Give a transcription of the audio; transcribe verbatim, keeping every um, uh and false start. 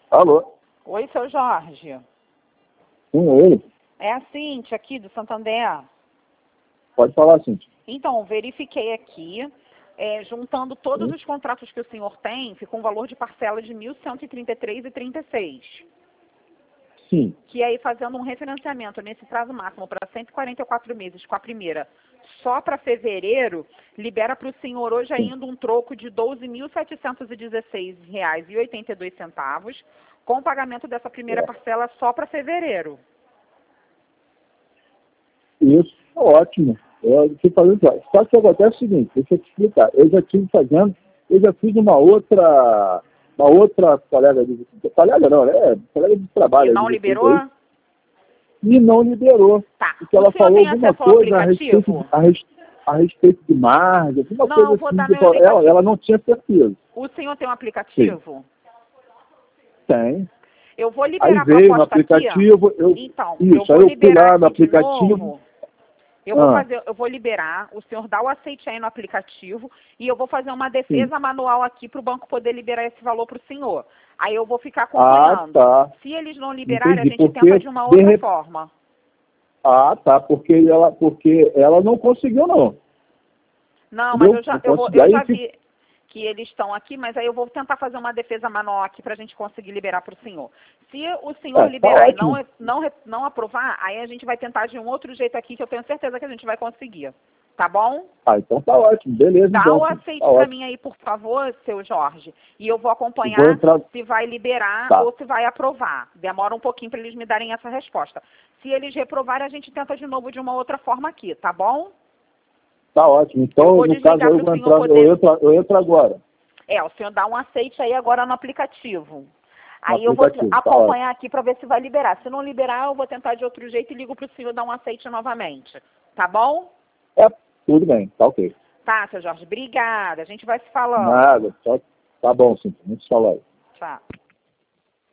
Alô? Oi, seu Jorge. Um ele? É a Cíntia aqui do Santander. Pode falar, Cíntia. Então, verifiquei aqui, é, juntando todos Sim. os contratos que o senhor tem, ficou um valor de parcela de mil cento e trinta e três reais e trinta e seis centavos. Sim. Que aí, fazendo um refinanciamento nesse prazo máximo para cento e quarenta e quatro meses com a primeira, só para fevereiro, libera para o senhor hoje Sim. ainda um troco de doze mil setecentos e dezesseis reais e oitenta e dois centavos, com o pagamento dessa primeira É. parcela só para fevereiro. Isso, ótimo. Eu fui fazendo isso. Só que acontece é o seguinte, deixa eu te explicar. Eu já estive fazendo, eu já fiz uma outra, uma outra colega de. Colega não, né? Colega de trabalho. E não de vocês liberou? aí, e não liberou. Tá. Porque O ela senhor falou tem alguma acesso ao coisa a respeito, de, aplicativo? a, res, a respeito de margem, alguma Não, coisa eu vou assim. dar Que meu ela, indicativo. ela não tinha certeza. O senhor tem um Sim. aplicativo? Tem. Eu vou Aí liberar a veio no proposta aqui. aplicativo, eu, Então, eu isso, vou aí eu fui liberar lá no aqui de aplicativo. novo. Eu vou Ah, fazer, eu vou liberar, o senhor dá o aceite aí no aplicativo e eu vou fazer uma sim. defesa manual aqui para o banco poder liberar esse valor para o senhor. Aí eu vou ficar Ah, acompanhando. tá. Se eles não liberarem, a Entendi. gente tenta Porque de uma de outra rep... forma. Ah, tá. Porque ela, porque ela não conseguiu, não. Não, mas Entendeu? eu já, Não eu vou, conseguiu. eu Aí já fica... vi que eles estão aqui, mas aí eu vou tentar fazer uma defesa manual aqui para a gente conseguir liberar para o senhor. Se o senhor É, tá liberar e não, ótimo. não, não aprovar, aí a gente vai tentar de um outro jeito aqui que eu tenho certeza que a gente vai conseguir. Tá bom? Ah, então tá ótimo. Beleza, Dá então. o Filho. aceite Tá para ótimo. mim aí, por favor, seu Jorge. E eu vou Eu vou acompanhar entrar... se vai liberar Tá. ou se vai aprovar. Demora um pouquinho para eles me darem essa resposta. Se eles reprovarem, a gente tenta de novo de uma outra forma aqui, tá bom? Tá ótimo. Eu Então, vou no caso, desligar eu para o vou senhor entrar... poder... Eu entro, eu entro agora É, o senhor dá um aceite aí agora no aplicativo. no Aí eu vou aplicativo. Tá ótimo. acompanhar aqui para ver se vai liberar. Se não liberar, eu vou tentar de outro jeito e ligo para o senhor dar um aceite novamente. Tá bom? É, tudo bem. Tá ok. Tá, seu Jorge. Obrigada. A gente vai se falando. Nada. Só... Tá bom, sim. Muito falado. Tchau.